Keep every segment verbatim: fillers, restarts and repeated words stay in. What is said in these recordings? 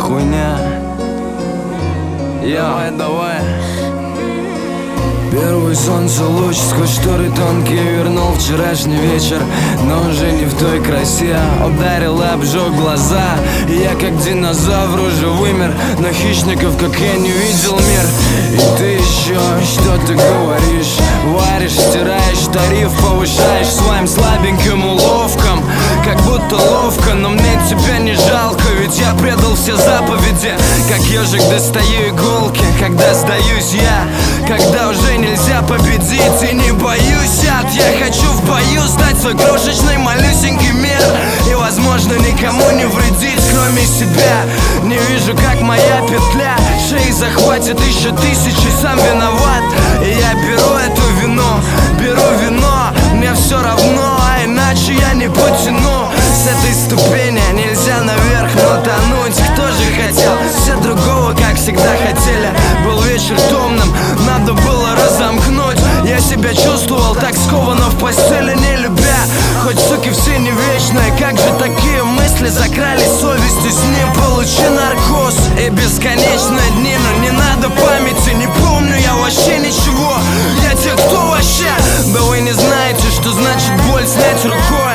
хуйня. Давай, давай. Первый солнце луч сквозь шторы тонкие вернул вчерашний вечер, но уже не в той красе. Ударил и обжег глаза, и я как динозавр уже вымер. Но хищников, как я, не видел мир. И ты еще что-то говоришь, варишь, стираешь, тариф повышаешь своим слабеньким уловкам. Как будто ловко, но мне тебя не жалко, ведь я предал все заповеди. Как ежик достаю иголки, когда сдаюсь я, когда уже нельзя победить и не боюсь ад. Я хочу в бою стать свой крошечный малюсенький мир и, возможно, никому не вредить, кроме себя. Не вижу, как моя петля шеи захватит еще тысячи, сам виноват. И я беру эту вину, беру вино, мне все равно, а иначе я не потяну. С этой ступени нельзя наверх, но тонуть кто же хотел? Все другого, как всегда, хотели. Был вечер томным, надо было разомкнуть. Я себя чувствовал так скованно в постели, не любя. Хоть суки все не вечные, как же такие мысли закрались совестью? С ним получи наркоз и бесконечные дни. Но не надо памяти, не помню я вообще ничего. Я те, кто вообще? Да вы не знаете, что значит боль снять рукой,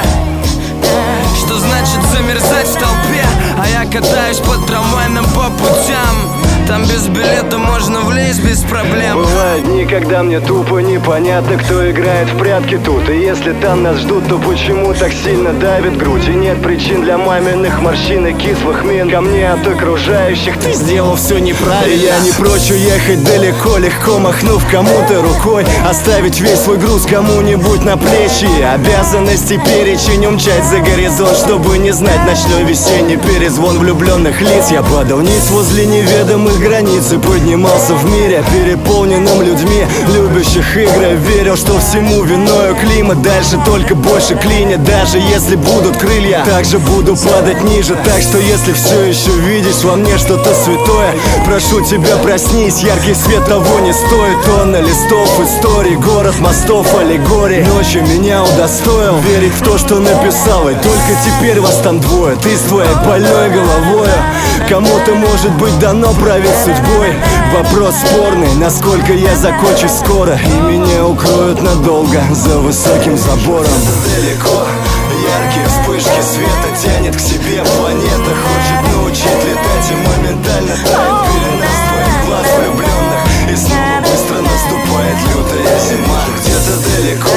что значит замерзать в толпе. А я катаюсь по трамвайным по путям, там без билета можно влезть без проблем. Бывают дни, когда мне тупо непонятно, кто играет в прятки тут. И если там нас ждут, то почему так сильно давит грудь? И нет причин для маминых морщин и кислых мин ко мне от окружающих. Ты сделал все неправильно. Я не прочь уехать далеко, легко махнув кому-то рукой, оставить весь свой груз кому-нибудь на плечи. Обязанности перечень, умчать за горизонт, чтобы не знать ночной весенний перезвон влюбленных лиц. Я падал ниц возле неведомых границ и поднимался в мире, переполненным людьми, любящих игры. Верил, что всему виною климат, дальше только больше клинит. Даже если будут крылья, также буду падать ниже. Так что если все еще видишь во мне что-то святое, прошу тебя, проснись, яркий свет того не стоит. Тонна листов историй, город мостов, аллегорий. Ночью меня удостоил верить в то, что написал, и только теперь вас там двое. Ты с твоей больной головою, кому-то может быть дано править судьбой. Вопрос спорный, насколько я закончу скоро, и меня укроют надолго за высоким забором. Далеко, яркие вспышки света тянет к себе планета. Хочет научить летать и моментально тает пелена с твоих глаз влюбленных. И снова быстро наступает лютая зима. Где-то далеко